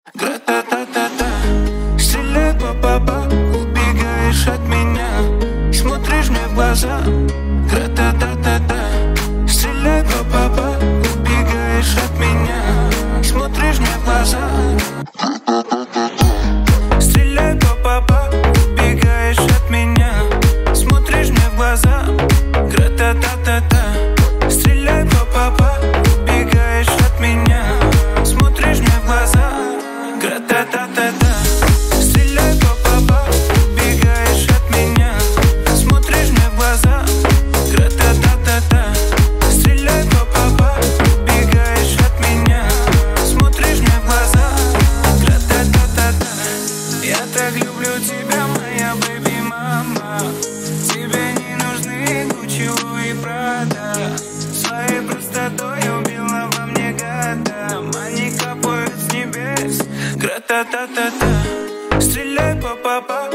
Гра-та-та-та-та. Стреляй па-па-па, убегаешь от меня, смотришь мне в глаза. Гра-та-та-та-та. Стреляй па-па-па, убегаешь от меня, смотришь мне в глаза. Стреляй па-па-па, убегаешь от меня, смотришь мне в глаза. Гра-та-та-та-та. Стреляй па-па-па, убегаешь от меня, смотришь мне в глаза. Гра-та-та-та-та. Стреляй па-па-па, убегаешь от меня, смотришь мне в глаза. Гра-та-та-та-та. Стреляй па-па-па, убегаешь от меня, смотришь мне в глаза. Гра-та-та-та-та. Я так люблю тебя, моя бэби-мама. Тебе не нужны Гуччи, Луи, Прада. Своей простотой убила во мне года. Они капают с небес. Гра-та-та-та-та. Стреляй па-па-па,